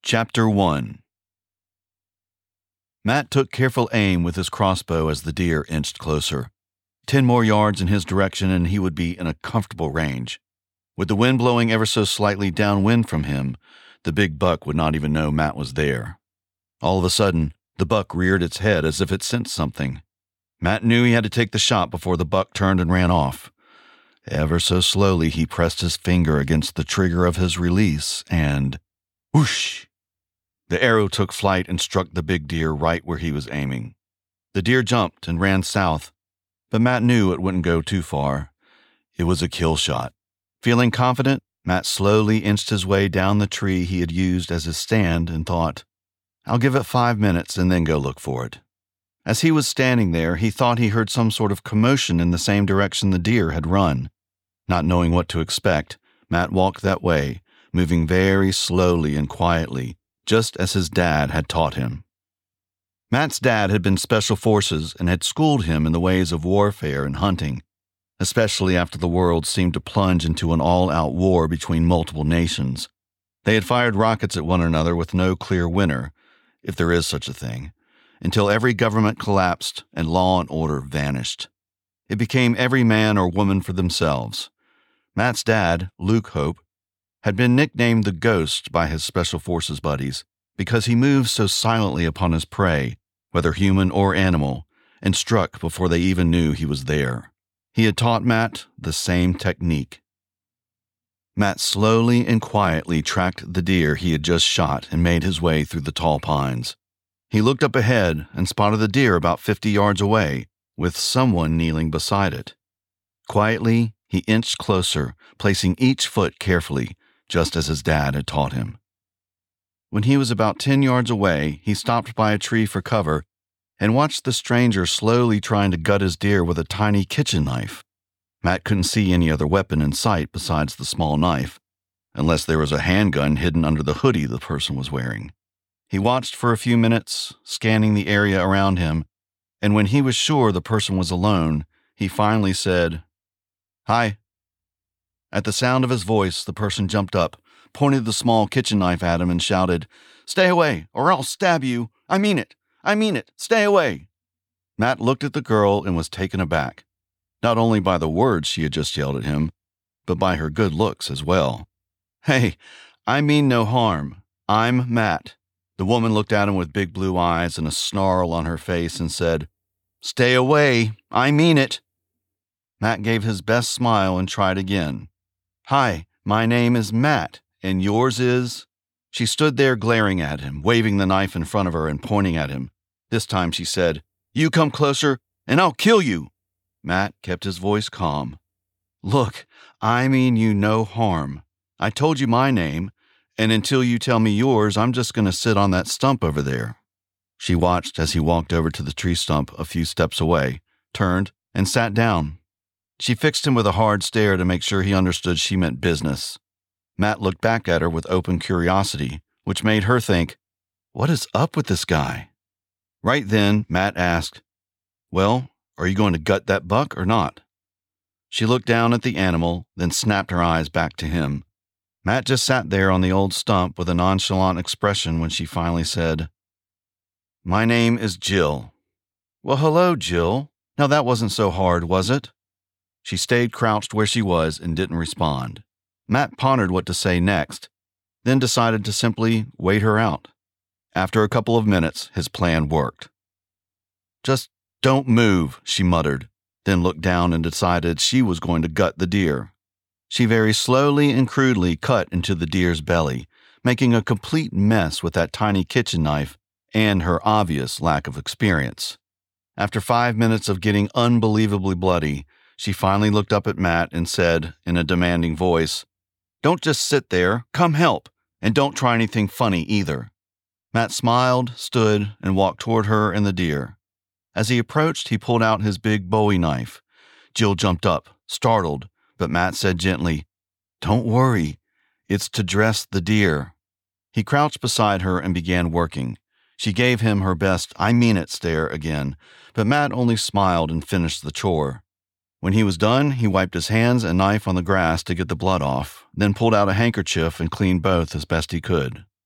Chapter 1. Matt took careful aim with his crossbow as the deer inched closer. 10 more yards in his direction and he would be in a comfortable range. With the wind blowing ever so slightly downwind from him, the big buck would not even know Matt was there. All of a sudden, the buck reared its head as if it sensed something. Matt knew he had to take the shot before the buck turned and ran off. Ever so slowly, he pressed his finger against the trigger of his release and whoosh! The arrow took flight and struck the big deer right where he was aiming. The deer jumped and ran south, but Matt knew it wouldn't go too far. It was a kill shot. Feeling confident, Matt slowly inched his way down the tree he had used as his stand and thought, I'll give it 5 minutes and then go look for it. As he was standing there, he thought he heard some sort of commotion in the same direction the deer had run. Not knowing what to expect, Matt walked that way, moving very slowly and quietly, just as his dad had taught him. Matt's dad had been Special Forces and had schooled him in the ways of warfare and hunting, especially after the world seemed to plunge into an all-out war between multiple nations. They had fired rockets at one another with no clear winner, if there is such a thing, until every government collapsed and law and order vanished. It became every man or woman for themselves. Matt's dad, Luke Hope, had been nicknamed the Ghost by his Special Forces buddies because he moved so silently upon his prey, whether human or animal, and struck before they even knew he was there. He had taught Matt the same technique. Matt slowly and quietly tracked the deer he had just shot and made his way through the tall pines. He looked up ahead and spotted the deer about 50 yards away, with someone kneeling beside it. Quietly, he inched closer, placing each foot carefully, just as his dad had taught him. When he was about 10 yards away, he stopped by a tree for cover and watched the stranger slowly trying to gut his deer with a tiny kitchen knife. Matt couldn't see any other weapon in sight besides the small knife, unless there was a handgun hidden under the hoodie the person was wearing. He watched for a few minutes, scanning the area around him, and when he was sure the person was alone, he finally said, "Hi." At the sound of his voice, the person jumped up, pointed the small kitchen knife at him, and shouted, "Stay away, or I'll stab you! I mean it! I mean it! Stay away!" Matt looked at the girl and was taken aback, not only by the words she had just yelled at him, but by her good looks as well. "Hey, I mean no harm. I'm Matt." The woman looked at him with big blue eyes and a snarl on her face and said, "Stay away! I mean it!" Matt gave his best smile and tried again. "Hi, my name is Matt, and yours is?" She stood there glaring at him, waving the knife in front of her and pointing at him. This time she said, "You come closer, and I'll kill you." Matt kept his voice calm. "Look, I mean you no harm. I told you my name, and until you tell me yours, I'm just going to sit on that stump over there." She watched as he walked over to the tree stump a few steps away, turned, and sat down. She fixed him with a hard stare to make sure he understood she meant business. Matt looked back at her with open curiosity, which made her think, what is up with this guy? Right then, Matt asked, "Well, are you going to gut that buck or not?" She looked down at the animal, then snapped her eyes back to him. Matt just sat there on the old stump with a nonchalant expression when she finally said, "My name is Jill." "Well, hello, Jill. Now that wasn't so hard, was it?" She stayed crouched where she was and didn't respond. Matt pondered what to say next, then decided to simply wait her out. After a couple of minutes, his plan worked. "Just don't move," she muttered, then looked down and decided she was going to gut the deer. She very slowly and crudely cut into the deer's belly, making a complete mess with that tiny kitchen knife and her obvious lack of experience. After 5 minutes of getting unbelievably bloody, she finally looked up at Matt and said, in a demanding voice, "Don't just sit there, come help, and don't try anything funny either." Matt smiled, stood, and walked toward her and the deer. As he approached, he pulled out his big Bowie knife. Jill jumped up, startled, but Matt said gently, "Don't worry, it's to dress the deer." He crouched beside her and began working. She gave him her best "I mean it" stare again, but Matt only smiled and finished the chore. When he was done, he wiped his hands and knife on the grass to get the blood off, then pulled out a handkerchief and cleaned both as best he could.